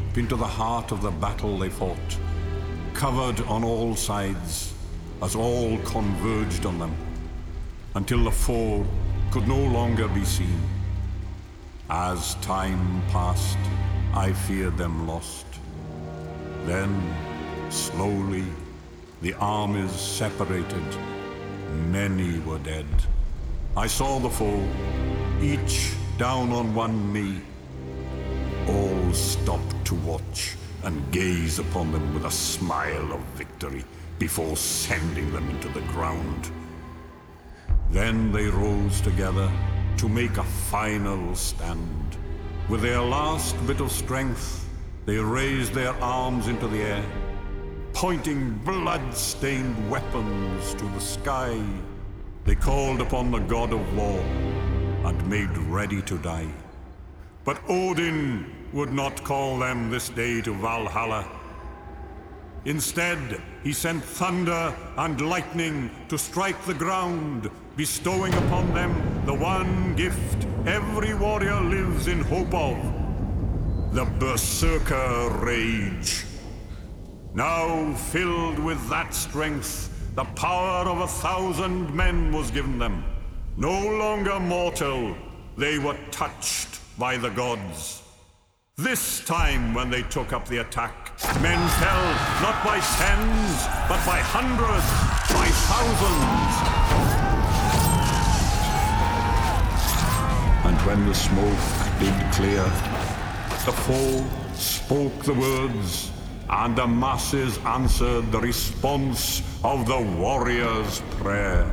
deep into the heart of the battle they fought, covered on all sides as all converged on them, until the foe could no longer be seen. As time passed, I feared them lost. Then, slowly, the armies separated. Many were dead. I saw the foe, each down on one knee. All stopped to watch and gaze upon them with a smile of victory before sending them into the ground. Then they rose together to make a final stand. With their last bit of strength, they raised their arms into the air, pointing blood-stained weapons to the sky. They called upon the god of war and made ready to die. But Odin would not call them this day to Valhalla. Instead, he sent thunder and lightning to strike the ground, bestowing upon them the one gift every warrior lives in hope of: the Berserker Rage. Now, filled with that strength, the power of 1,000 men was given them. No longer mortal, they were touched by the gods. This time, when they took up the attack, men fell not by tens, but by hundreds, by thousands. And when the smoke did clear, the foe spoke the words, and the masses answered the response of the warrior's prayer.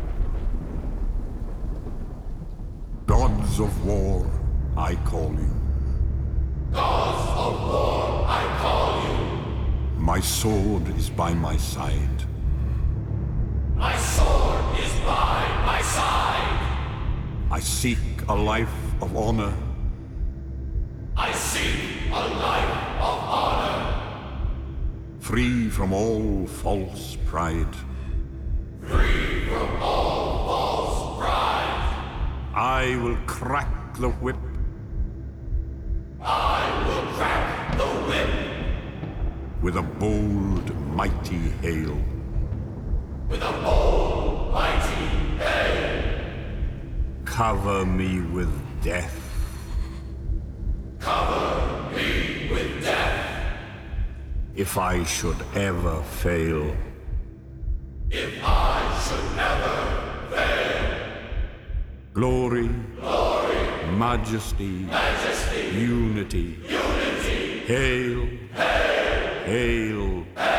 Gods of war, I call you. Gods of war, I call you. My sword is by my side. My sword is by my side. I seek a life of honor. I seek a life of honor. Free from all false pride. Free from all false pride. I will crack the whip. I will crack the whip. With a bold, mighty hail. With a bold, mighty hail. Cover me with death. Cover me with death. If I should ever fail. If I should ever fail. Glory. Glory. Majesty. Majesty. Unity. Unity. Hail. Hail. Hail. Hail.